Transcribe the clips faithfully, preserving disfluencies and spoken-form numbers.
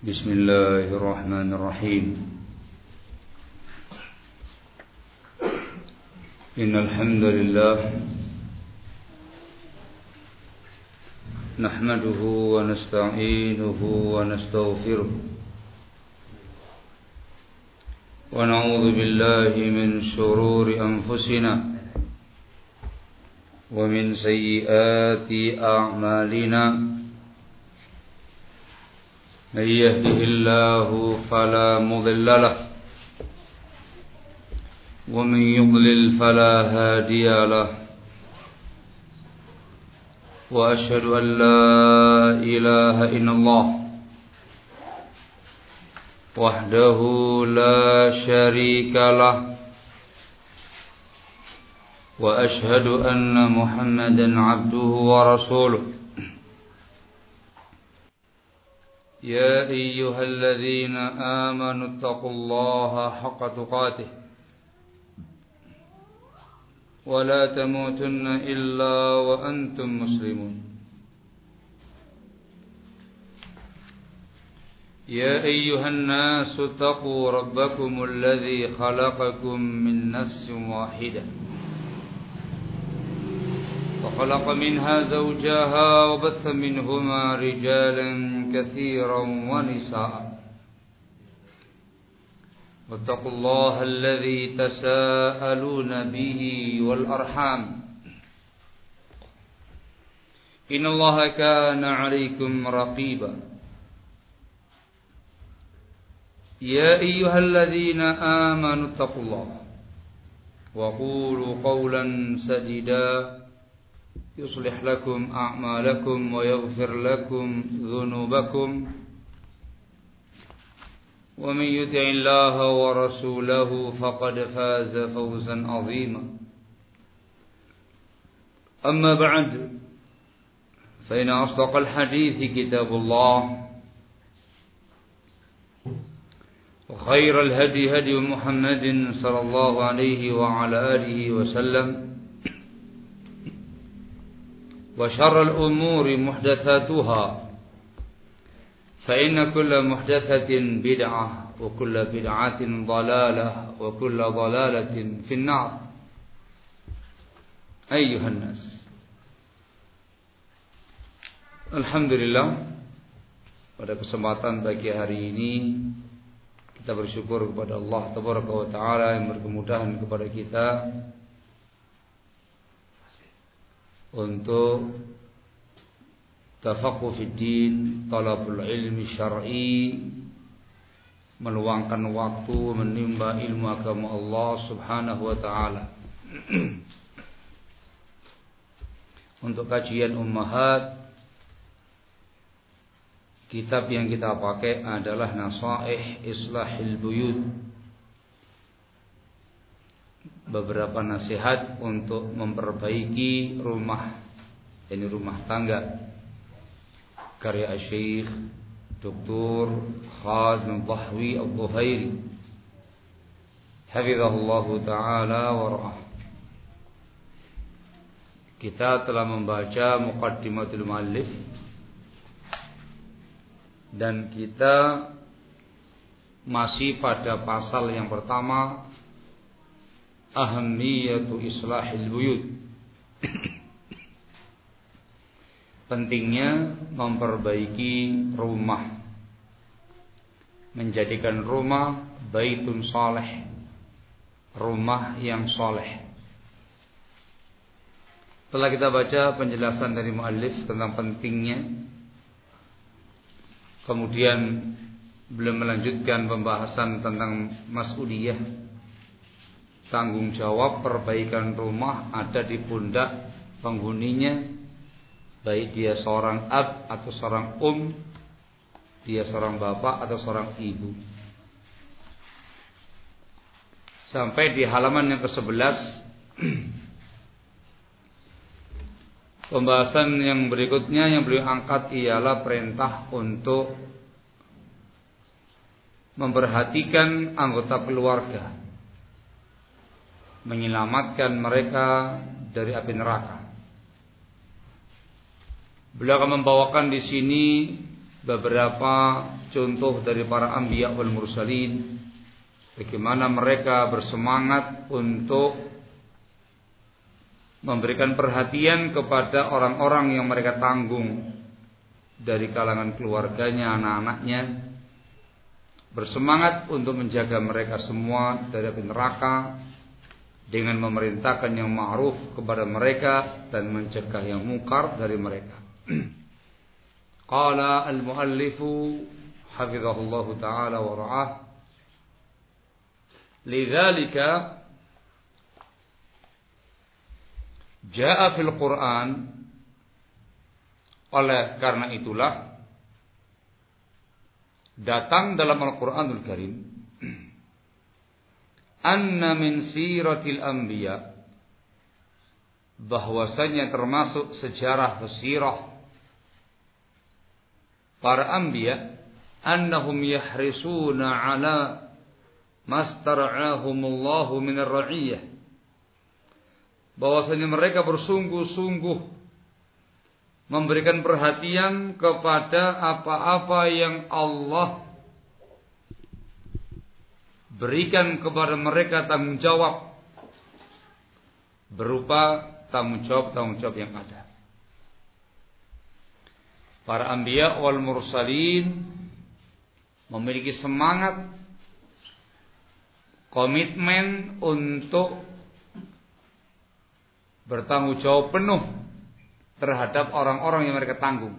بسم الله الرحمن الرحيم إن الحمد لله نحمده ونستعينه ونستغفره ونعوذ بالله من شرور أنفسنا ومن سيئات أعمالنا من يهده الله فلا مضل له ومن يضلل فلا هادي له وأشهد أن لا إله إلا الله وحده لا شريك له وأشهد أن محمدا عبده ورسوله يا أيها الذين آمنوا اتقوا الله حق تقاته ولا تموتن إلا وأنتم مسلمون يا أيها الناس اتقوا ربكم الذي خلقكم من نفس واحدة وخلق منها زوجها وبث منهما رجالا كثيرا ونساء واتقوا الله الذي تساءلون به والأرحام إن الله كان عليكم رقيبا يا أيها الذين آمنوا اتقوا الله وقولوا قولا سديدا يصلح لكم أعمالكم ويغفر لكم ذنوبكم ومن يطع الله ورسوله فقد فاز فوزا عظيما أما بعد فإن أصدق الحديث كتاب الله وخير الهدي هدي محمد صلى الله عليه وعلى آله وسلم وشر الأمور محدثاتها فإن كل محدثة بدعة وكل بدعة ضلالة وكل ضلالة في النار أيها الناس Alhamdulillah, pada kesempatan pagi hari ini kita bersyukur kepada Allah Tabaraka wa Ta'ala yang berkemudahan kepada kita untuk tafaqquh fid din, talabul ilmi syar'i, meluangkan waktu menimba ilmu agama Allah Subhanahu wa taala. Untuk kajian ummahat, kitab yang kita pakai adalah Nasaih Islahil Buyut, beberapa nasihat untuk memperbaiki rumah, ini rumah tangga, karya Syekh Doktor Khalid bin Tahwi Al-Dhuhairi hafizahullahu ta'ala wa ra'ah. Kita telah membaca Muqaddimatul Muallif dan kita masih pada pasal yang pertama, Ahamiyatu Islahil Buyut. Pentingnya memperbaiki rumah, menjadikan rumah baitun saleh, rumah yang saleh. Setelah kita baca penjelasan dari muallif tentang pentingnya, kemudian beliau melanjutkan pembahasan tentang mas'uliyah, tanggung jawab perbaikan rumah ada di pundak penghuninya, baik dia seorang ab atau seorang um, dia seorang bapak atau seorang ibu. Sampai di halaman yang kesebelas, pembahasan yang berikutnya yang beliau angkat ialah perintah untuk memperhatikan anggota keluarga, menyelamatkan mereka dari api neraka. Beliau akan membawakan di sini beberapa contoh dari para anbiya wal mursalin, bagaimana mereka bersemangat untuk memberikan perhatian kepada orang-orang yang mereka tanggung dari kalangan keluarganya, anak-anaknya, bersemangat untuk menjaga mereka semua dari api neraka dengan memerintahkan yang ma'ruf kepada mereka dan mencegah yang mungkar dari mereka. Qala al-muallifu hafizahullahu ta'ala wa ra'ah, lidzalika jaa fil Qur'an, oleh karena itulah datang dalam Al-Qur'anul Karim, anna min siratil anbiya, bahwasanya termasuk sejarah sirah para anbiya, annahum yahrisuna ala mastar'ahumullahu minar ra'iyah, bahwasanya mereka bersungguh-sungguh memberikan perhatian kepada apa-apa yang Allah berikan kepada mereka tanggung jawab, berupa tanggung jawab-tanggung jawab yang ada. Para anbiya wal mursalin memiliki semangat, komitmen untuk bertanggung jawab penuh terhadap orang-orang yang mereka tanggung.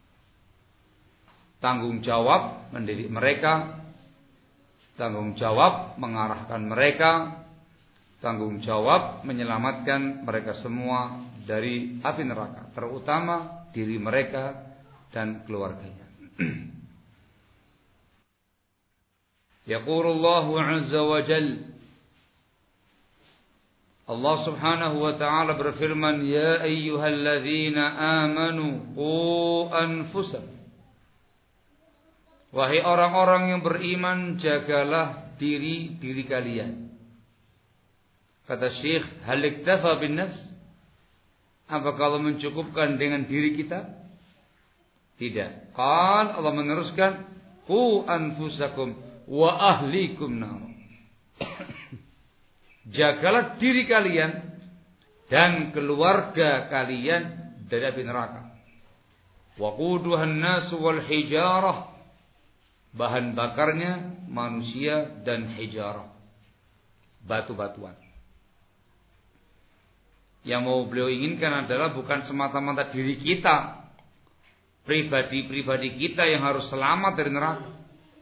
Tanggung jawab mendidik mereka, tanggung jawab mengarahkan mereka, tanggung jawab menyelamatkan mereka semua dari api neraka, terutama diri mereka dan keluarganya. Yaqulullahu azza wa jalla, Allah subhanahu wa ta'ala berfirman, ya ayyuhalladzina amanu qu anfusakum, wahai orang-orang yang beriman, jagalah diri-diri kalian. Kata Syekh, hal iktafa bin nafs, apa kalau mencukupkan dengan diri kita? Tidak. Qal, Allah meneruskan, qu anfusakum wa ahlikum nar. Jagalah diri kalian dan keluarga kalian dari api neraka. Waquduhan nasu wal hijarah, bahan bakarnya manusia dan hijarah, batu-batuan. Yang mau beliau inginkan adalah bukan semata-mata diri kita, pribadi-pribadi kita yang harus selamat dari neraka.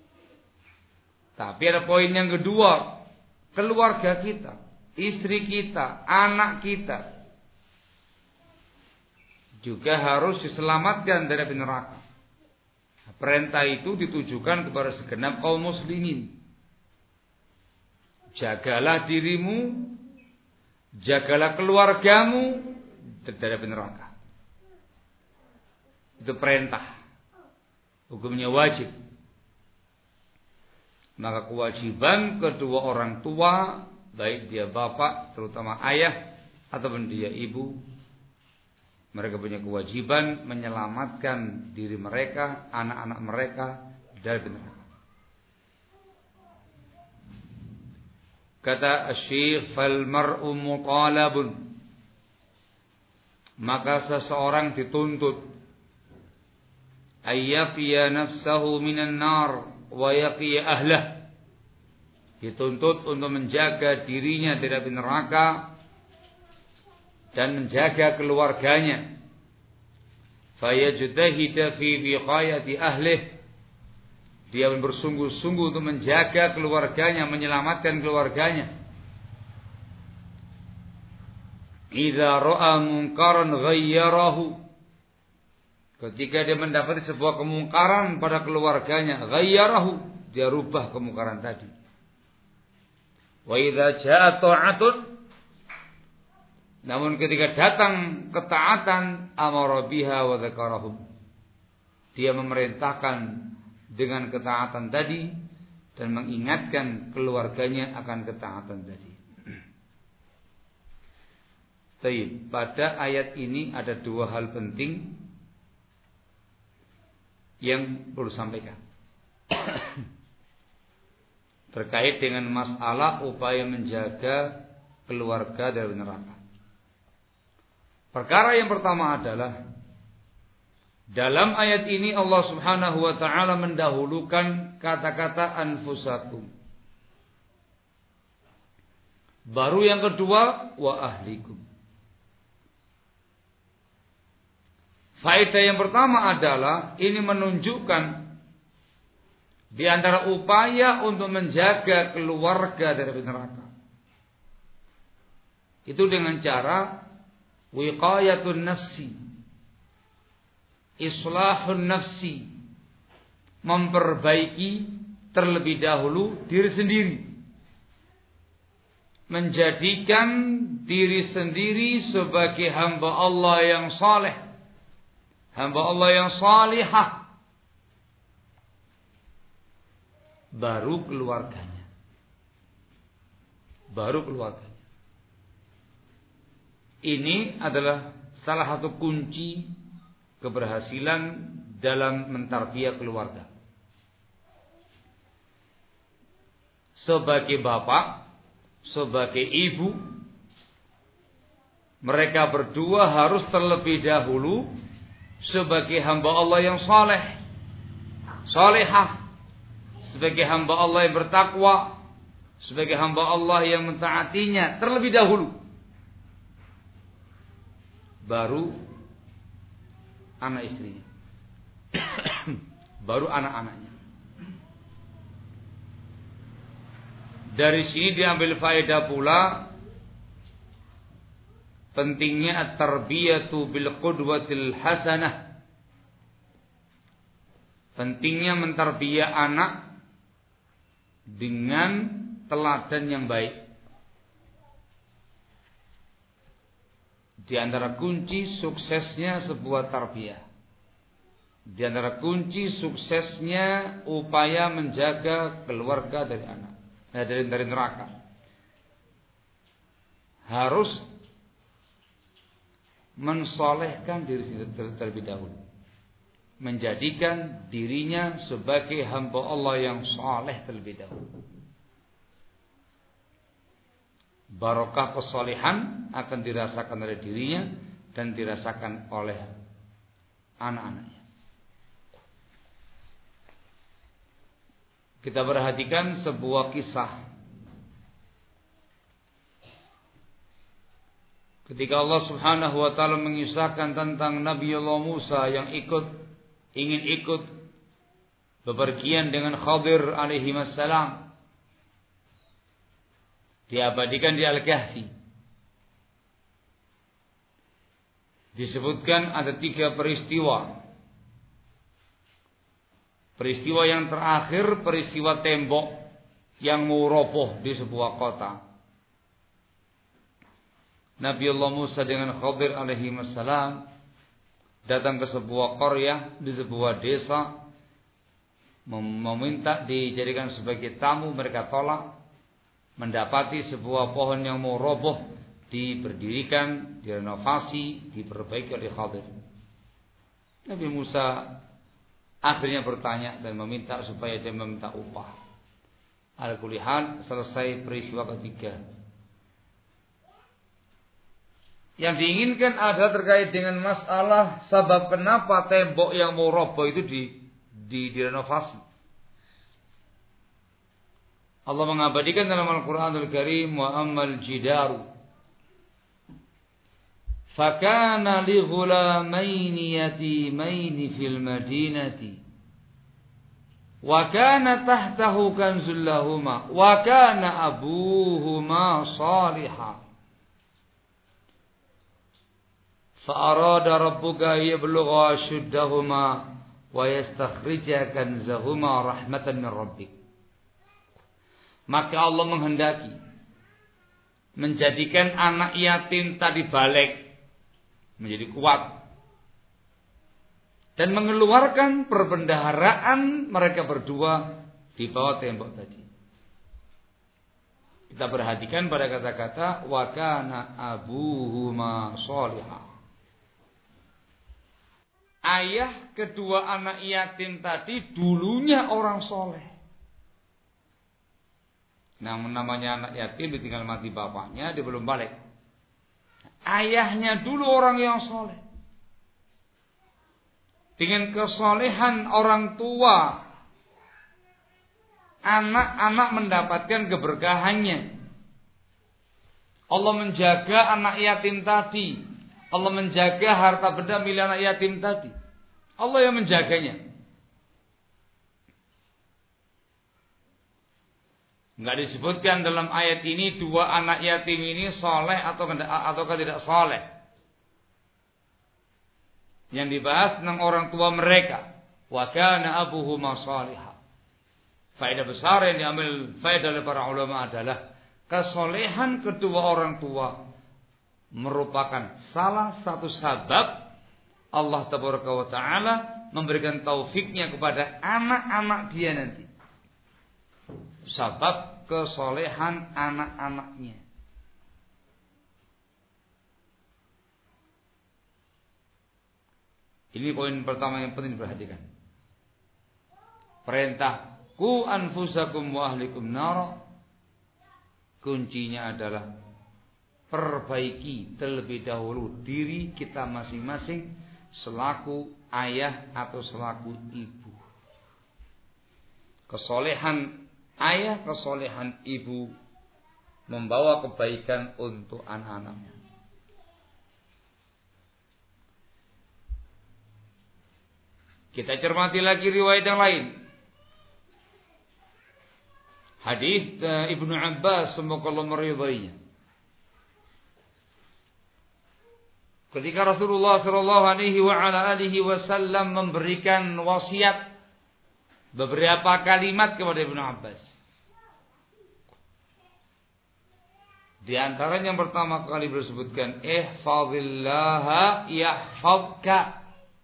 Tapi ada poin yang kedua, keluarga kita, istri kita, anak kita juga harus diselamatkan dari api neraka. Perintah itu ditujukan kepada segenap kaum muslimin. Jagalah dirimu, jagalah keluargamu dari api neraka. Itu perintah, hukumnya wajib. Maka kewajiban kedua orang tua, baik dia bapak, terutama ayah, ataupun dia ibu, mereka punya kewajiban menyelamatkan diri mereka, anak-anak mereka dari neraka. Kata Syekh, fal mar'u mutalabun, maka seseorang dituntut ayyaqiya nafsahu minan nar wa yaqiya ahlah, dituntut untuk menjaga dirinya dari api neraka dan menjaga keluarganya. Fayajtahida fi biqayati ahlih, dia bersungguh-sungguh untuk menjaga keluarganya, menyelamatkan keluarganya. Idza ra'a munkaran ghayyarahu, ketika dia mendapati sebuah kemungkaran pada keluarganya, ghayyarahu, dia rubah kemungkaran tadi. Wa idza jaa ta'atun, namun ketika datang ketaatan, amara biha wa dzakarahum, dia memerintahkan dengan ketaatan tadi dan mengingatkan keluarganya akan ketaatan tadi. Baik, pada ayat ini ada dua hal penting. yang perlu sampaikan terkait dengan masalah upaya menjaga keluarga dari neraka. Perkara yang pertama adalah dalam ayat ini Allah Subhanahu wa taala mendahulukan kata-kata anfusakum. Baru yang kedua wa ahlikum. Faedah yang pertama adalah ini menunjukkan di antara upaya untuk menjaga keluarga dari neraka. Itu dengan cara wiqayatun nafsi, islahun nafsi, memperbaiki terlebih dahulu diri sendiri, menjadikan diri sendiri sebagai hamba Allah yang saleh, hamba Allah yang salihah, baru keluarganya, baru keluarganya. Ini adalah salah satu kunci keberhasilan dalam mentarbiyah keluarga. Sebagai bapak, sebagai ibu, mereka berdua harus terlebih dahulu sebagai hamba Allah yang saleh, salihah, sebagai hamba Allah yang bertakwa, sebagai hamba Allah yang mentaatinya terlebih dahulu. Baru anak istrinya, baru anak-anaknya. Dari sini diambil faedah pula pentingnya at-tarbiyatu bil qudwatil hasanah. Pentingnya mentarbiyah anak dengan teladan yang baik. Di antara kunci suksesnya sebuah tarbiyah, di antara kunci suksesnya upaya menjaga keluarga dari anak, eh, dari dari neraka, harus mensolehkan diri sendiri terlebih dahulu, menjadikan dirinya sebagai hamba Allah yang saleh terlebih dahulu. Barokah kesalehan akan dirasakan oleh dirinya dan dirasakan oleh anak-anaknya. Kita perhatikan sebuah kisah ketika Allah Subhanahu wa taala mengisahkan tentang Nabi Allah Musa yang ikut ingin ikut bepergian dengan Khadir alaihi wassalam. Diabadikan di Al-Kahfi. Disebutkan ada tiga peristiwa. Peristiwa yang terakhir, peristiwa tembok yang mau roboh di sebuah kota. Nabi Allah Musa dengan Khadir alaihi wassalam datang ke sebuah qaryah, di sebuah desa, meminta dijadikan sebagai tamu. Mereka tolak. Mendapati sebuah pohon yang mau roboh diberdirikan, direnovasi, diperbaiki oleh Khadir. Nabi Musa akhirnya bertanya dan meminta supaya dia meminta upah. Al-Qulihan selesai peristiwa ketiga. Yang diinginkan ada terkait dengan masalah sebab kenapa tembok yang mau roboh itu di, di direnovasi. Allah mengabadikan dalam Al-Quranul Karim, wa ammal jidaru fakana li ghulamaini yatimaini fil madinati wa kana tahtahu kanzul lahuma wa kana abuhuma salihah fa arada rabbuka yablugha ashuddahuma wa yastakhrija kanzahuma rahmatan min rabbik. Maka Allah menghendaki menjadikan anak yatim tadi balik menjadi kuat dan mengeluarkan perbendaharaan mereka berdua di bawah tembok tadi. Kita perhatikan pada kata-kata wa kana abuhuma shalihah. ayah kedua anak yatim tadi dulunya orang soleh. Nah, namanya anak yatim ditinggal mati bapaknya, dia belum balik. Ayahnya dulu orang yang soleh. Dengan kesolehan orang tua, anak-anak mendapatkan keberkahannya. Allah menjaga anak yatim tadi. Allah menjaga harta benda milik anak yatim tadi. Allah yang menjaganya. Enggak disebutkan dalam ayat ini dua anak yatim ini soleh atau ataukah tidak soleh. Yang dibahas tentang orang tua mereka. Wa kana abuhuma salihah. Faedah besar yang diambil faedah oleh para ulama adalah kesolehan kedua orang tua merupakan salah satu sebab Allah Tabaraka wa Ta'ala memberikan taufiknya kepada anak-anak dia nanti. Sebab kesolehan anak-anaknya. Ini poin pertama yang penting diperhatikan. Perintah ku anfusakum wa ahlikum nara, kuncinya adalah perbaiki terlebih dahulu diri kita masing-masing selaku ayah atau selaku ibu. Kesolehan ayah, kesolehan ibu membawa kebaikan untuk anak-anaknya. Kita cermati lagi riwayat yang lain. Hadis Ibnu Abbas semoga Allah meridainya. Ketika Rasulullah sallallahu alaihi wa ala alihi wasallam memberikan wasiat beberapa kalimat kepada Ibnu Abbas. Di antaranya yang pertama kali disebutkan ihfazillaha yahfazka.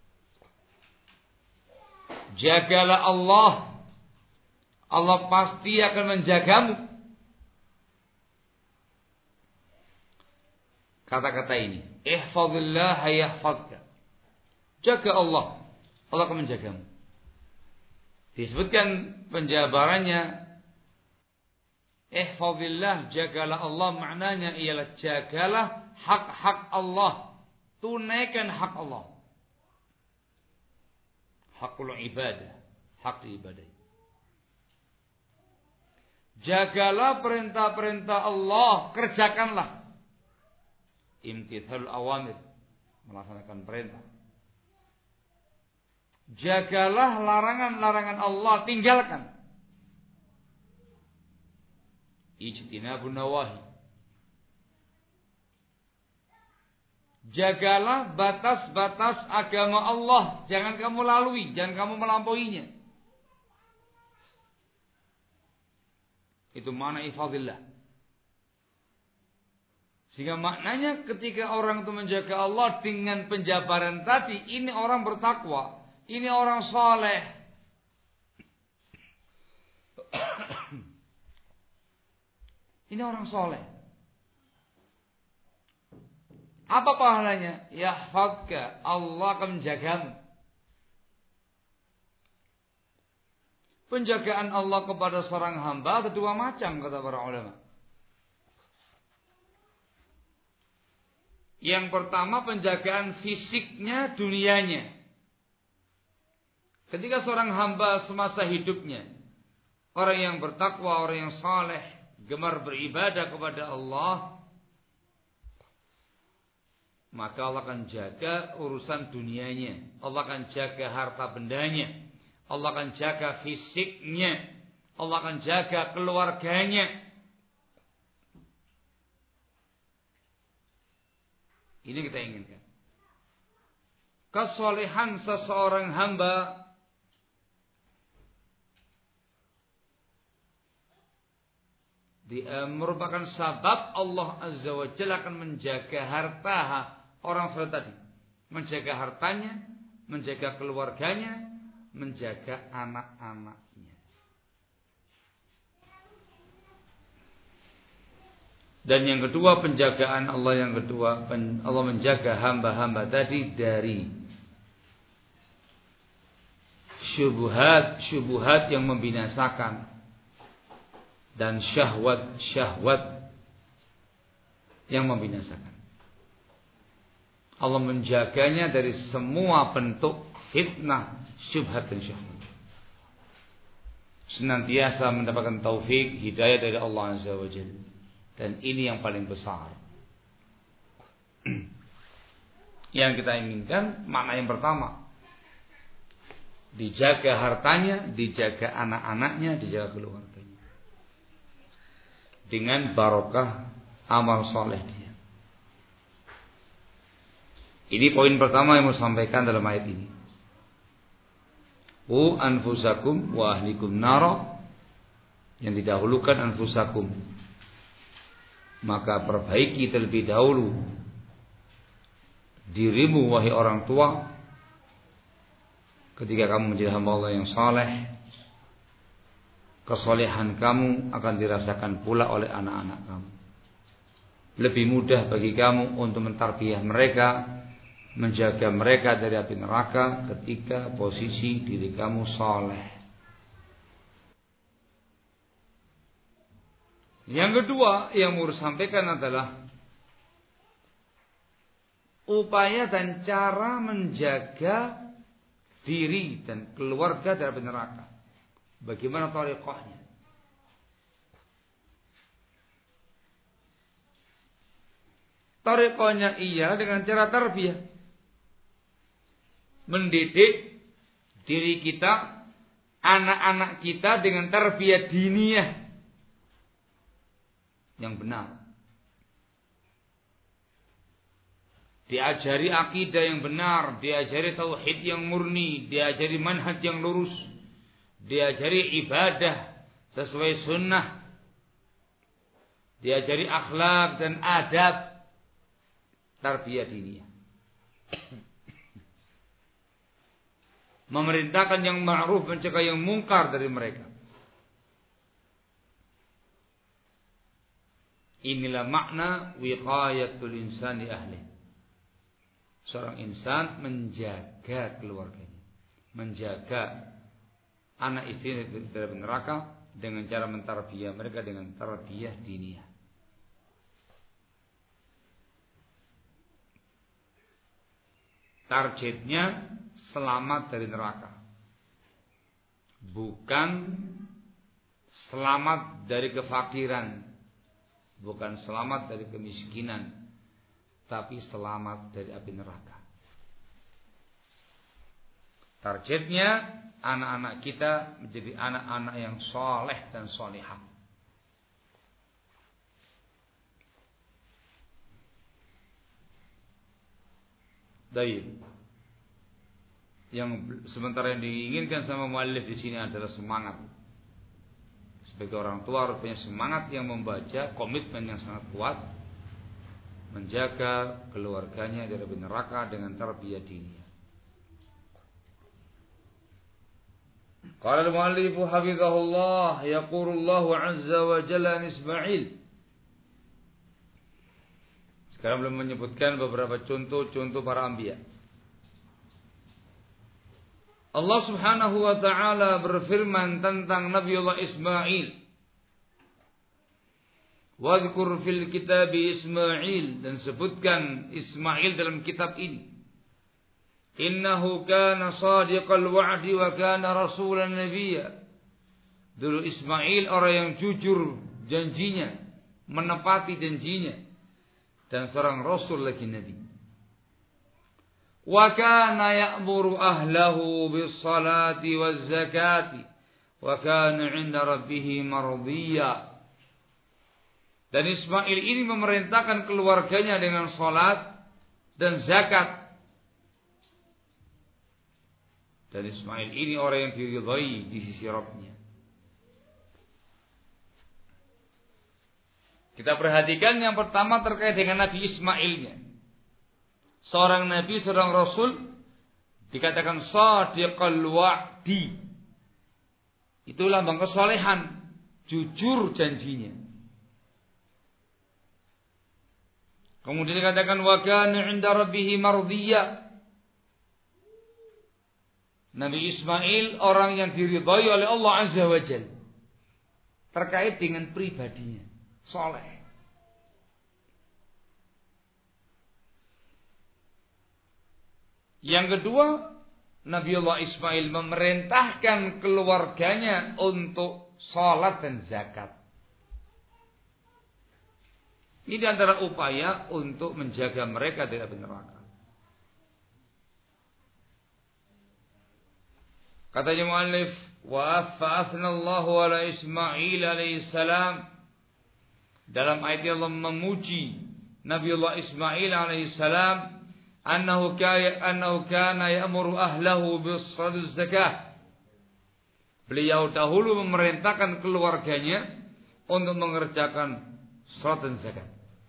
Jagalah Allah, Allah pasti akan menjagamu. Kata-kata ini, ihfazillah yahfazka. Jaga Allah, Allah akan menjagamu. Disebutkan penjabarannya, ihfazillah, jagalah Allah, maknanya ialah jagalah hak-hak Allah, tunaikan hak Allah. Hakul ibadah, hak ibadah. Jagalah perintah-perintah Allah, kerjakanlah. Imtithalul awamir, melaksanakan perintah. Jagalah larangan-larangan Allah, tinggalkan. Ijtinabun nawahi. Jagalah batas-batas agama Allah, jangan kamu lalui, jangan kamu melampauinya. Itu makna ihfazillah. Sehingga maknanya ketika orang itu menjaga Allah dengan penjabaran tadi, ini orang bertakwa, ini orang saleh. Ini orang saleh. Apa pahalanya? Yahfazka, Allah akan menjagamu. Penjagaan Allah kepada seorang hamba ada dua macam kata para ulama. Yang pertama penjagaan fisiknya, dunianya. Ketika seorang hamba semasa hidupnya, orang yang bertakwa, orang yang saleh, gemar beribadah kepada Allah, maka Allah akan jaga urusan dunianya. Allah akan jaga harta bendanya. Allah akan jaga fisiknya. Allah akan jaga keluarganya. Ini kita inginkan. Kesolehan seseorang hamba dia merupakan sabab Allah Azza wa Jalla akan menjaga harta orang soleh tadi, menjaga hartanya, menjaga keluarganya, menjaga anak-anaknya. Dan yang kedua penjagaan Allah yang kedua, Allah menjaga hamba-hamba tadi dari syubhat-syubhat yang membinasakan dan syahwat-syahwat yang membinasakan. Allah menjaganya dari semua bentuk fitnah, syubhat dan syahwat. Senantiasa mendapatkan taufik, hidayah dari Allah Azza wa Jalla. Dan ini yang paling besar. Yang kita inginkan, makna yang pertama, dijaga hartanya, dijaga anak-anaknya, dijaga keluarganya, dengan barokah amal soleh dia. Ini poin pertama yang mau sampaikan dalam ayat ini. Qu anfusakum wa ahlikum nara, yang didahulukan anfusakum, maka perbaiki terlebih dahulu dirimu wahai orang tua. Ketika kamu menjadi hamba Allah yang saleh, kesolehan kamu akan dirasakan pula oleh anak-anak kamu. Lebih mudah bagi kamu untuk mentarbiyah mereka, menjaga mereka dari api neraka ketika posisi diri kamu saleh. Yang kedua yang mau sampaikan adalah upaya dan cara menjaga diri dan keluarga dari api neraka. Bagaimana thariqahnya? Thariqahnya iya dengan cara tarbiyah. Mendidik diri kita, anak-anak kita dengan tarbiyah diniyah yang benar. Diajari akidah yang benar, diajari tauhid yang murni, diajari manhaj yang lurus, diajari ibadah sesuai sunnah, diajari akhlak dan adab, tarbiyah diniyah. Memerintahkan yang ma'ruf, mencegah yang mungkar dari mereka. Inilah makna wiqayatul insani ahli. Seorang insan menjaga keluarganya, menjaga anak istri dari neraka dengan cara mentarbiyah mereka dengan tarbiyah diniyah. Targetnya selamat dari neraka, bukan selamat dari kefakiran, bukan selamat dari kemiskinan, tapi selamat dari api neraka. Targetnya anak-anak kita menjadi anak-anak yang soleh dan solihah. Baik. Yang sementara yang diinginkan sama muallif di sini adalah semangat. Sebagai orang tua harus punya semangat yang membaca, komitmen yang sangat kuat, menjaga keluarganya dari neraka dengan tarbiyah diniyah. Qala al-muallif hafizahullah, yaqulu Allah azza wa jalla an Ismail. Sekarang belum menyebutkan beberapa contoh-contoh para anbiya. Allah Subhanahu wa taala berfirman tentang Nabiullah Ismail. Wadhkur fil kitab Ismail, dan sebutkan Ismail dalam kitab ini. Innahu kana shadiqal wa'di wa kana rasulan nabiyya. Dulu Ismail orang yang jujur janjinya, menepati janjinya, dan seorang rasul lagi nabi. Wa kana ya'muru ahlahu bis salati waz zakati wa kana 'inda rabbih mardiyya. Dan Ismail ini memerintahkan keluarganya dengan salat dan zakat. Dan Ismail ini orang yang diridhai di sisi Rabbnya. Kita perhatikan yang pertama terkait dengan Nabi Ismailnya. Seorang Nabi, seorang Rasul dikatakan shadiqal wa'di. Itu lambang kesolehan, jujur janjinya. Kemudian dikatakan wa kana 'inda rabbih mardiyya. Nabi Ismail orang yang diridhai oleh Allah Azza wa Jalla terkait dengan pribadinya, soleh. Yang kedua, Nabi Allah Ismail memerintahkan keluarganya untuk sholat dan zakat. Ini antara upaya untuk menjaga mereka dari api neraka. Katanya muallif, wa fa'athna Allahu ala Ismail alaihi salam. Dalam ayat Allah memuji Nabi Allah Ismail alaihi salam, annahu kana annahu kana ya'muru ahlahu bis-shalah zakah. Beliau dahulu memerintahkan keluarganya untuk mengerjakan salat dan zakat.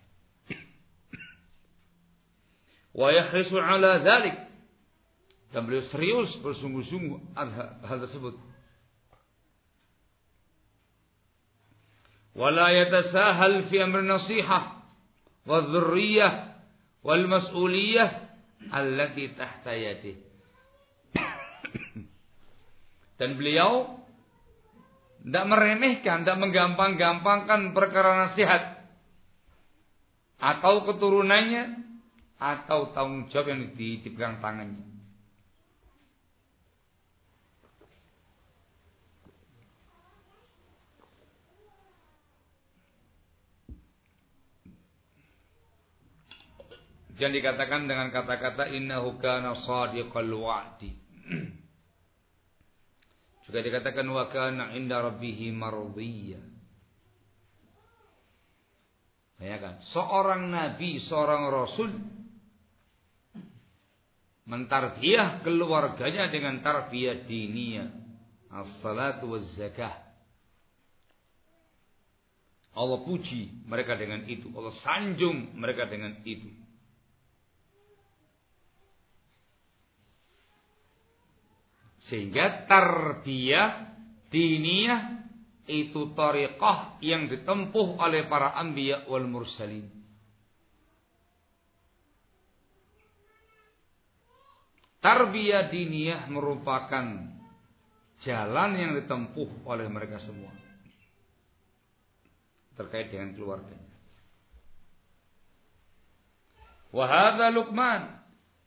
Wa yahrisu ala dzalik. Dan beliau serius bersungguh-sungguh hal tersebut. Wala yatasahal fi amr nasihah wa dzurriyyah wal mas'uliyah allati tahta yadihi. Dan beliau tidak meremehkan, tidak menggampang-gampangkan perkara nasihat atau keturunannya atau tanggung jawab yang dipegang tangannya. Yang dikatakan dengan kata-kata innahu kana shadiqal wa'di. Juga dikatakan wa kana 'inda rabbih mardiyya. Ya kan? Seorang nabi, seorang rasul mentarbiyah keluarganya dengan tarbiyah diniyah, as-salatu waz-zakah. Allah puji mereka dengan itu, Allah sanjung mereka dengan itu. Sehingga tarbiyah diniyah itu thariqah yang ditempuh oleh para anbiya wal mursalin. Tarbiyah diniyah merupakan jalan yang ditempuh oleh mereka semua terkait dengan keluarganya. Wa hadza Luqman.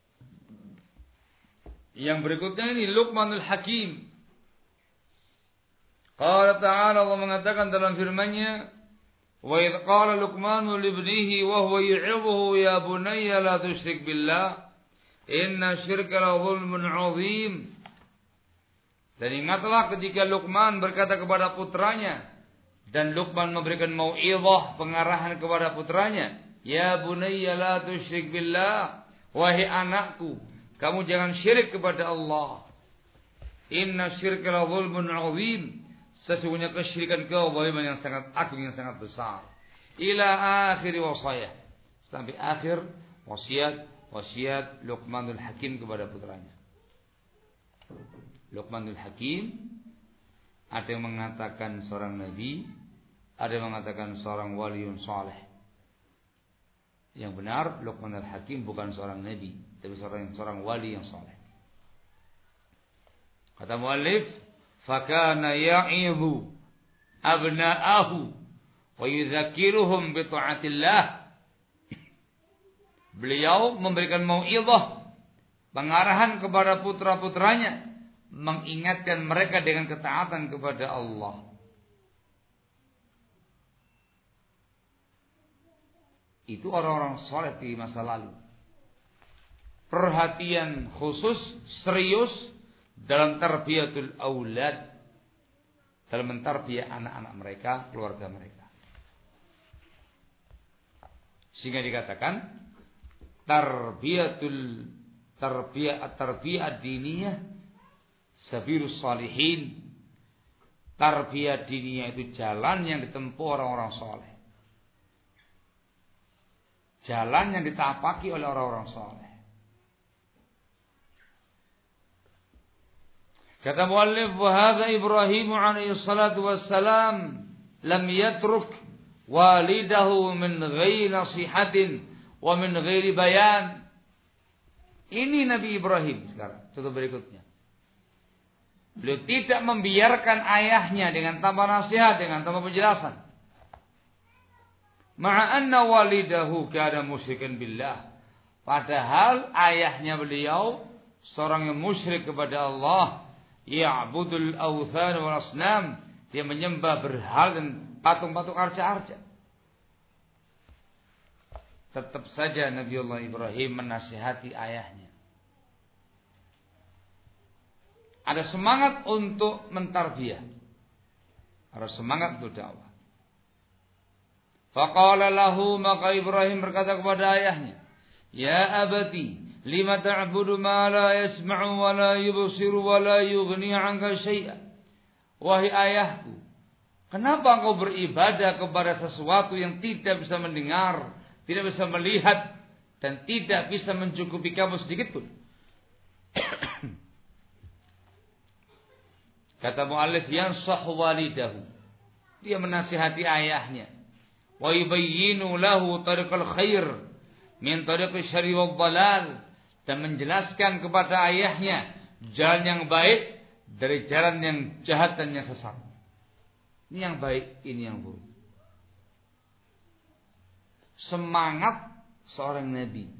Yang berikutnya ini Luqmanul Hakim. Qala ta'ala, Allah mengatakan dalam firman-Nya, wa idh qala Luqmanu li ibnihi wa huwa yu'idhuhu ya bunayya la tusyrik billah inna syirka la dhulmun 'adzim. Dan ingatlah ketika Luqman berkata kepada putranya, dan Luqman memberikan mau'izah, pengarahan kepada putranya, ya bunayya la tusyrik billah, wahai anakku, kamu jangan syirik kepada Allah. Inna syirka la dzulmun 'adzim. Sesungguhnya kesyirikan kezaliman yang sangat agung, yang sangat besar. Ila akhir wasiyah. Sampai akhir wasiat wasiat Luqmanul Hakim kepada putranya. Luqmanul Hakim ada yang mengatakan seorang nabi, ada yang mengatakan seorang waliun saleh. Yang benar Luqmanul Hakim bukan seorang nabi, tapi seorang seorang wali yang saleh. Kata muallif, fakana ya'idhu abna'ahu wa yudzakiruhum bi ta'atillah. Beliau memberikan mau'izah, pengarahan kepada putra-putranya, mengingatkan mereka dengan ketaatan kepada Allah. Itu orang-orang saleh di masa lalu. Perhatian khusus, serius dalam tarbiyatul aulad, dalam mentarbiyah anak-anak mereka, keluarga mereka. Sehingga dikatakan tarbiyatul tarbiyah at-tarbiyah diniyah sabilus salihin. Tarbiyah diniyah itu jalan yang ditempuh orang-orang saleh. Jalan yang ditapaki oleh orang-orang saleh. Kata muallif, wa hadza Ibrahim alaihi salatu wassalam lam yatruk walidahu min ghairi nasihatin wa min ghairi bayan. Ini Nabi Ibrahim sekarang. Contoh berikutnya. Beliau tidak membiarkan ayahnya dengan tanpa nasihat, dengan tanpa penjelasan. Ma'anna walidahu kana musyrikan billah. Padahal ayahnya beliau seorang yang musyrik kepada Allah, ya'budul awthan wal asnam, dia menyembah berhala dan patung-patung arca-arca. Tetap saja Nabiullah Ibrahim menasihati ayahnya. Ada semangat untuk mentarbiyah. Ada semangat untuk dakwah. Faqala lahu, maka Ibrahim berkata kepada ayahnya, ya abati, lima ta'budu ma la yasma'u wa la yubsiru wa la yughni 'anka syai'a. Wahai ayahku, kenapa engkau beribadah kepada sesuatu yang tidak bisa mendengar, tidak bisa melihat, dan tidak bisa mencukupi kamu sedikit pun? Kata mu'allif, yansahu walidahu, dia menasihati ayahnya. Wa yubayyinu lahu tariqal khair min tariqis syarri wad dhalal, dan menjelaskan kepada ayahnya jalan yang baik dari jalan yang jahat dan yang sesat. Ini yang baik, ini yang buruk. Semangat seorang nabi,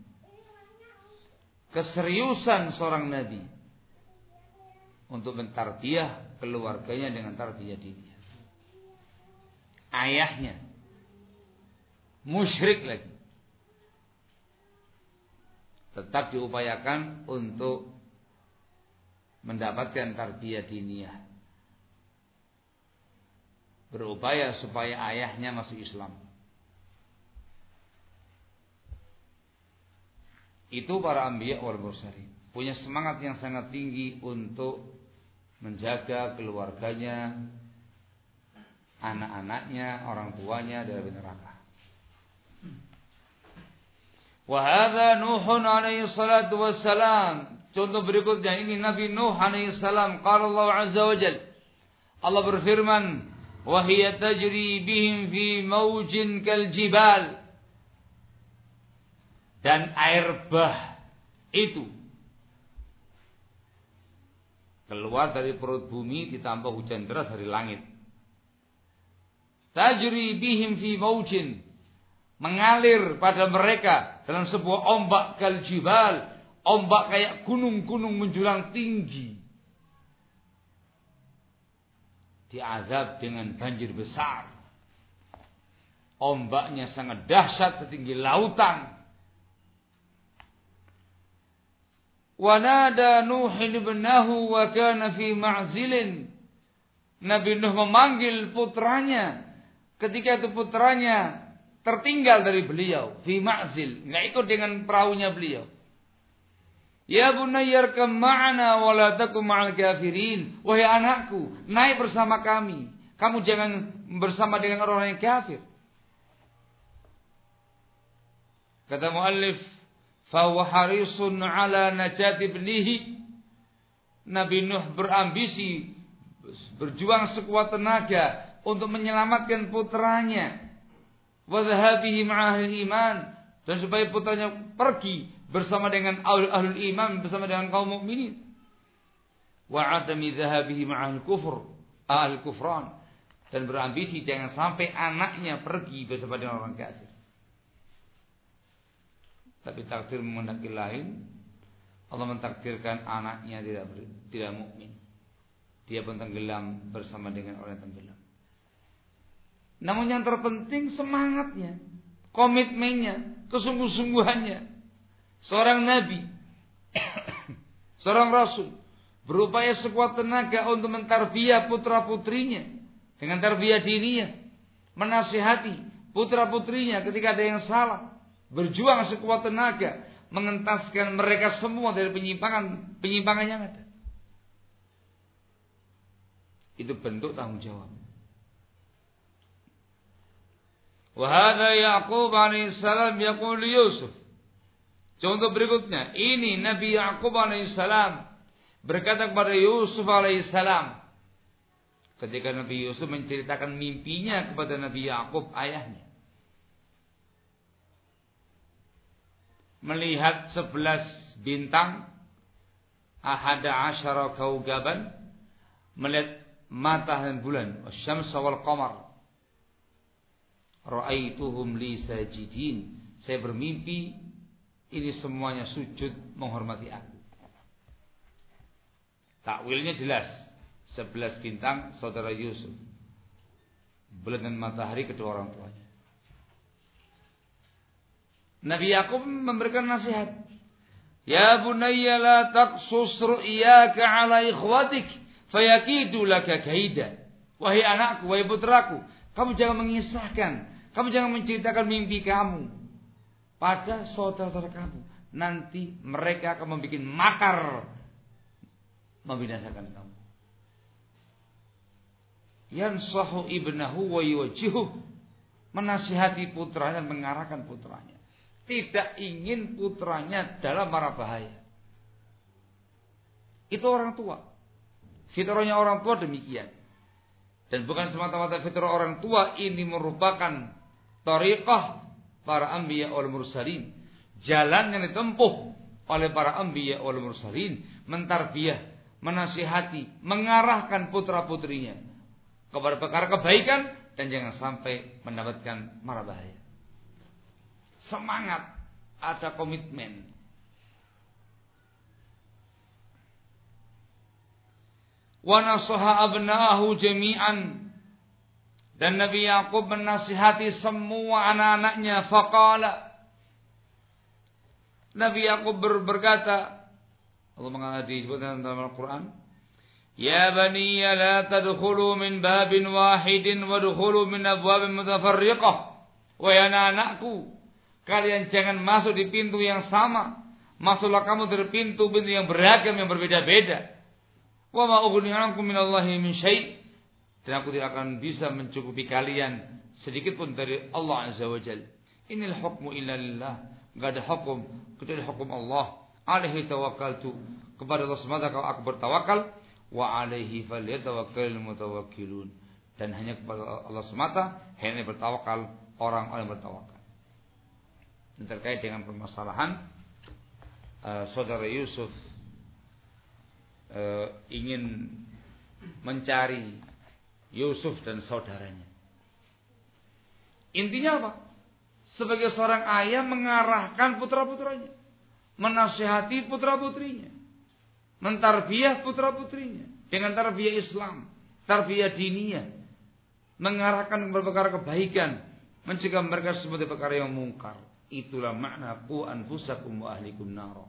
keseriusan seorang nabi untuk mentarbiyah keluarganya dengan tarbiyah diniyah. Ayahnya musyrik lagi, tetap diupayakan untuk mendapatkan tarbiyah diniyah. Berupaya supaya ayahnya masuk Islam. Itu para anbiya wal mursalin, punya semangat yang sangat tinggi untuk menjaga keluarganya, anak-anaknya, orang tuanya dari neraka. Wa hadza Nuhun alaihi salatu wassalam. Contoh berikutnya ini Nabi Nuh alaihi salam. Qala Allah azza wa jalla, Allah berfirman, wa hiya tajri bihim fi maujin kal jibal. Dan air bah itu keluar dari perut bumi ditambah hujan deras dari langit. Tajri bihim fi maujin, mengalir pada mereka dalam sebuah ombak kal jibal, ombak kayak gunung-gunung menjulang tinggi. Diazab dengan banjir besar. Ombaknya sangat dahsyat setinggi lautan. Wa nada Nuh ibnahu wa kana fi ma'zilin. Nabi Nuh memanggil putranya ketika itu putranya tertinggal dari beliau, fi ma'zil, enggak ikut dengan perahunya beliau. Ya bunayya arkam ma'ana wa la takum ma'al kafirin. Wahai anakku, naik bersama kami. Kamu jangan bersama dengan orang yang kafir. Kata muallif, fa huwa harisun ala najati ibnihi. Nabi Nuh berambisi, berjuang sekuat tenaga untuk menyelamatkan putranya. Wa dhahabihi ma'ahil iman, dan supaya putranya pergi bersama dengan ahlul iman, bersama dengan kaum mukminin. Wa adami dhahabihi ma'ahil kufur, ahli kufran, dan berambisi jangan sampai anaknya pergi bersama dengan orang kafir. Tapi takdir menghendaki lain. Allah mentakdirkan anaknya tidak tidak mukmin. Dia pun tenggelam bersama dengan orang yang tenggelam. Namun yang terpenting semangatnya, komitmennya, kesungguh-sungguhannya. Seorang nabi, seorang rasul, berupaya sekuat tenaga untuk mentarbiyah putra-putrinya dengan tarbiyah diniyah, menasihati putra-putrinya ketika ada yang salah, berjuang sekuat tenaga mengentaskan mereka semua dari penyimpangan penyimpangan yang ada. Itu bentuk tanggung jawab. Wa hadza Yaqub alaihi salam yaqul Yusuf. Contoh berikutnya, ini Nabi Yaqub alaihi salam berkata kepada Yusuf alaihi salam ketika Nabi Yusuf menceritakan mimpinya kepada Nabi Yaqub ayahnya. Melihat sebelas bintang, ahada asyara kaugaban, melihat matahari dan bulan, wasyamsa wal qamar. Ra'aituhum li sajidin. Saya bermimpi ini semuanya sujud menghormati aku. Takwilnya jelas. Sebelas bintang saudara Yusuf. Bulan dan matahari kedua orang tuanya. Nabi Yakub memberikan nasihat. Ya bunayya la taqsus ru'yaka ala ikhwatik fayakidu laka kaida. Wahai anakku, wahai putraku, kamu jangan mengisahkan, kamu jangan menceritakan mimpi kamu pada saudara-saudara kamu. Nanti mereka akan membuat makar membinasakan kamu. Yansahu ibnahu wa yuwajjihu, menasihati putranya dan mengarahkan putranya. Tidak ingin putranya dalam mara bahaya. Itu orang tua. Fitrahnya orang tua demikian. Dan bukan semata-mata fitrah orang tua, ini merupakan tariqah para anbiya wal mursalin. Jalan yang ditempuh oleh para anbiya wal mursalin, mentarbiyah, menasihati, mengarahkan putra-putrinya kepada perkara kebaikan dan jangan sampai mendapatkan mara bahaya. Semangat, ada komitmen. Wa nasaha abna'ahu jami'an, dan Nabi Yakub menasihati semua anak-anaknya. Faqala, Nabi Yakub berkata, Allah mengatakan disebutkan dalam Al-Quran, Ya bani la tadkhulu min babin wahidin wadkhulu min abwabin mutafarriqah. Wahai anak-anakku, kalian jangan masuk di pintu yang sama. Masuklah kamu dari pintu-pintu yang beragam, yang berbeda-beda. Wa ma ughni ankum minallahi min syai'. Dan aku tidak akan bisa mencukupi kalian sedikit pun dari Allah Azza wa Jalla. Inil hukmu illa lillah. Enggak ada hukum kecuali hukum Allah. Alaihi tawakkaltu. Kepada Allah semata aku bertawakal. Wa alaihi falyatawakkalul mutawakkilun. Dan hanya kepada Allah semata hanya bertawakal orang-orang yang bertawakal. Terkait dengan permasalahan uh, saudara Yusuf uh, ingin mencari Yusuf dan saudaranya. Intinya apa? Sebagai seorang ayah mengarahkan putra-putranya, menasihati putra-putrinya, mentarbiyah putra-putrinya dengan tarbiyah Islam, tarbiyah diniyah, mengarahkan kepada perkara kebaikan, mencegah mereka sebagai perkara yang mungkar. Itulah makna qu anfusakum wa ahlikum nar.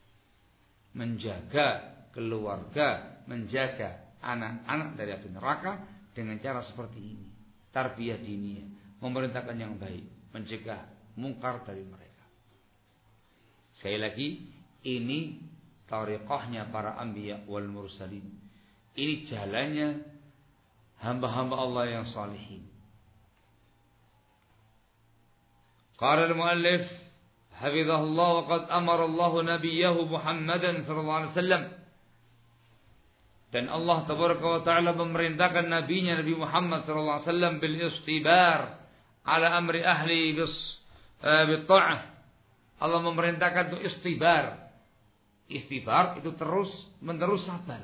Menjaga keluarga, menjaga anak-anak dari api neraka dengan cara seperti ini. Tarbiyah diniyah, memerintahkan yang baik, mencegah mungkar dari mereka. Sekali lagi, ini tariqahnya para anbiya wal mursalin. Ini jalannya hamba-hamba Allah yang salihin. Qala al-muallif hafizahullah wa qad amara Allah nabiyahu Muhammadan sallallahu alaihi wasallam, dan Allah tabaraka wa taala memerintahkan nabinya Nabi Muhammad sallallahu alaihi wasallam bil istibar ala amri ahli bis bitta'ah. Allah memerintahkan untuk istibar. Istibar itu terus menerus sabar.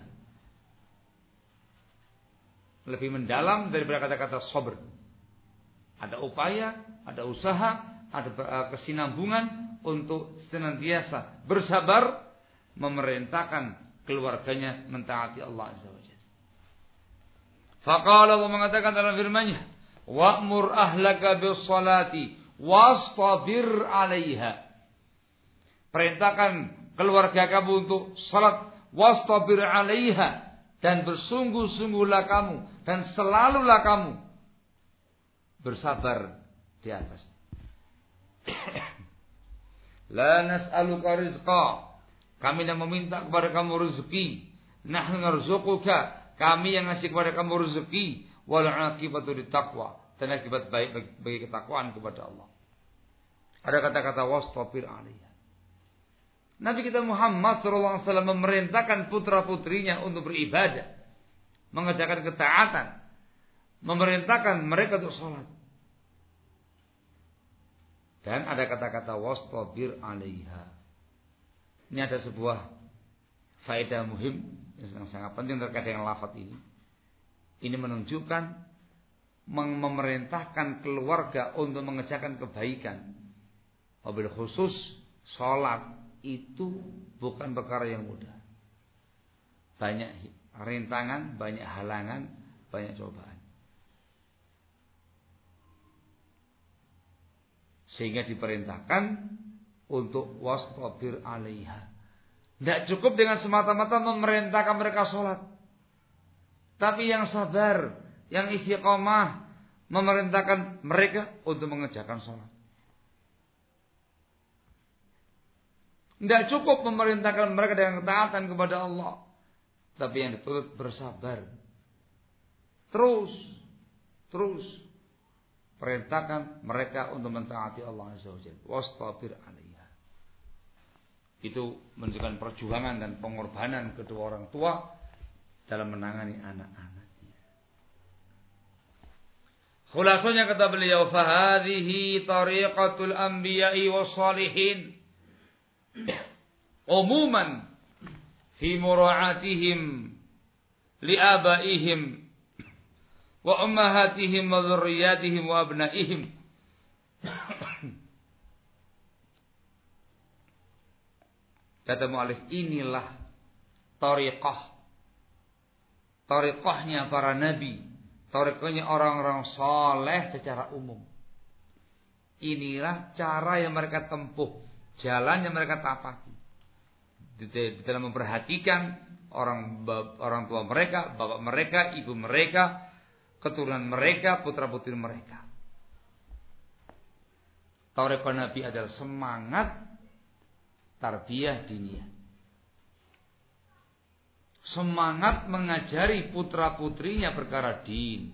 Lebih mendalam daripada kata-kata sabr. Ada upaya, ada usaha, ada kesinambungan untuk senantiasa bersabar memerintahkan keluarganya mentaati Allah Azza wa Jalla. Faqala, Allah mengatakan dalam firman-Nya, wa'mur ahlaka bis salati wastabir 'alaiha. Perintahkan keluarga kamu untuk salat, wastabir 'alaiha, dan bersungguh-sungguhlah kamu dan selalulah kamu bersabar di atas. La nas'aluka rizqa, kami yang meminta kepada kamu rezeki. Nahnu narzuquka, kami yang ngasih kepada kamu rezeki. Wal 'aqibatu littaqwa, dan akibat baik bagi, bagi ketakwaan kepada Allah. Ada kata-kata wastabir 'alaiha. Nabi kita Muhammad sallallahu alaihi wasallam memerintahkan putra-putrinya untuk beribadah, mengerjakan ketaatan, memerintahkan mereka untuk salat. Dan ada kata-kata wastabir 'alaiha. Ini ada sebuah faedah muhim yang sangat penting terkait dengan lafaz ini. Ini menunjukkan memerintahkan keluarga untuk mengerjakan kebaikan. Wabil khusus sholat itu bukan perkara yang mudah. Banyak rintangan, banyak halangan, banyak cobaan. Sehingga diperintahkan untuk wastabir alaiha. Tidak cukup dengan semata-mata memerintahkan mereka sholat. Tapi yang sabar, yang istiqomah, memerintahkan mereka untuk mengerjakan sholat. Tidak cukup memerintahkan mereka dengan ketaatan kepada Allah. Tapi yang dituntut bersabar. Terus, terus perintahkan mereka untuk mentaati Allah Azza wa Jalla. Wastabir alaiha. Itu menunjukkan perjuangan dan pengorbanan kedua orang tua dalam menangani anak-anaknya. Khulasanya kata beliau, fahadhihi tariqatul anbiya'i wassalihin umuman fi mura'atihim liabaihim wa ummahatihim wa dzurriyyatihim wa abnaihim. Kata mu'allif, inilah tariqah, tariqahnya para nabi, tariqahnya orang-orang saleh secara umum. Inilah cara yang mereka tempuh, jalan yang mereka tapaki di dalam memperhatikan orang orang tua mereka, bapak mereka, ibu mereka, keturunan mereka, putra-putri mereka. Tariqah Nabi adalah semangat tarbiyah diniyah. Semangat mengajari putra-putrinya perkara din.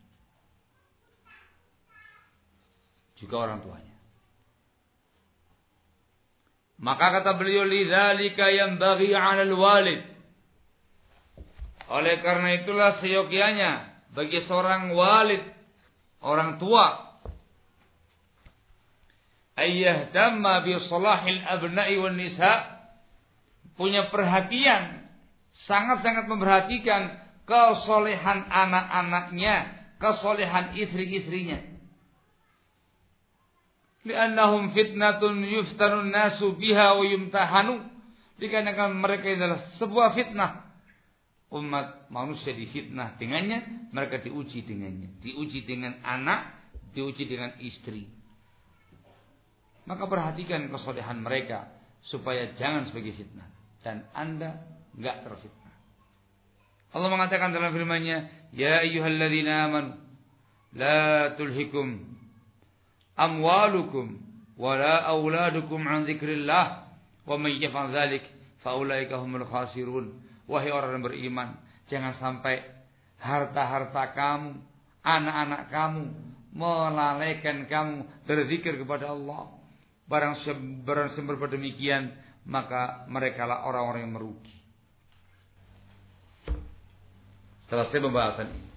Juga orang tuanya. Maka kata beliau, lidzalika yanbaghi 'alal walid. Oleh karena itulah seyogianya bagi seorang walid, orang tua, ayyahtamma bi salahil abna'i wan nisa, punya perhatian, sangat-sangat memperhatikan kesolehan anak-anaknya, kesolehan istri-istrinya. Li'annahum fitnatun yuftanun nasu biha wa yumtahanu. Dikarenakan mereka adalah sebuah fitnah. Umat manusia difitnah dengannya, mereka diuji dengannya. Diuji dengan anak, diuji dengan istri. Maka perhatikan kesolehan mereka supaya jangan sebagai fitnah dan Anda enggak terfitnah. Allah mengatakan dalam firman-Nya, ya ayyuhalladzina amanu la tulhikum amwalukum wala auladukum an dzikrillah wa may yaf'al dzalik fa ulaika humul khasirun. Wahai orang yang beriman, jangan sampai harta-harta kamu, anak-anak kamu melalaikan kamu dari zikir kepada Allah. Barang barang berbuat demikian, maka merekalah orang-orang yang merugi. Setelah saya pembahasan ini,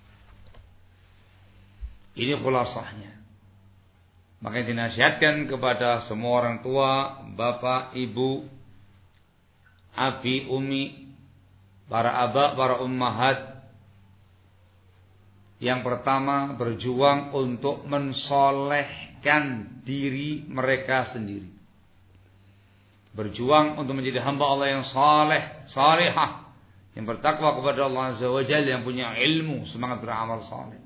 ini khulasahnya. Maka dinasihatkan kepada semua orang tua, bapak, ibu, abi, umi, para aba, para ummahat. Yang pertama, berjuang untuk mensolehkan diri mereka sendiri. Berjuang untuk menjadi hamba Allah yang saleh, salihah, yang bertakwa kepada Allah Azza wa Jalla, yang punya ilmu, semangat beramal saleh.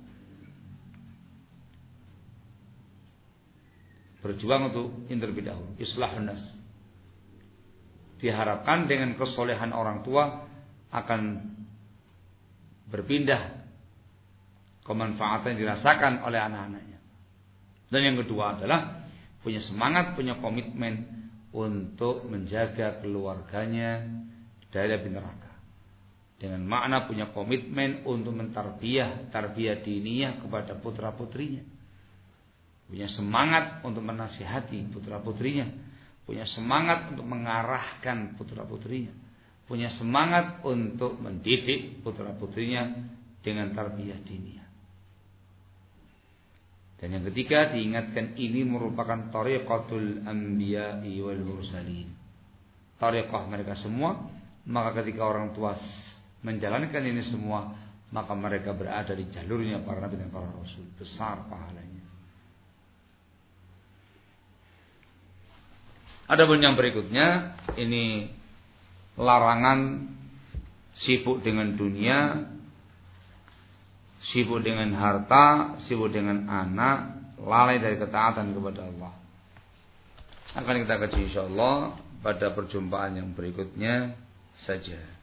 Berjuang untuk yang terlebih dahulu, islahun nas. Diharapkan dengan kesolehan orang tua akan berpindah kemanfaatan yang dirasakan oleh anak-anaknya. Dan yang kedua adalah punya semangat, punya komitmen untuk menjaga keluarganya dari api neraka. Dengan makna punya komitmen untuk mentarbiyah, tarbiyah diniyah kepada putra-putrinya. Punya semangat untuk menasihati putra-putrinya, punya semangat untuk mengarahkan putra-putrinya, punya semangat untuk mendidik putra-putrinya dengan tarbiyah diniyah. Dan yang ketiga, diingatkan ini merupakan tariqatul anbiya'i wal mursalin. Tariqah mereka semua, maka ketika orang tua menjalankan ini semua, maka mereka berada di jalurnya para nabi dan para rasul, besar pahalanya. Adapun yang berikutnya, ini larangan sibuk dengan dunia, sibuk dengan harta, sibuk dengan anak, lalai dari ketaatan kepada Allah. Akan kita kaji insyaallah pada perjumpaan yang berikutnya saja.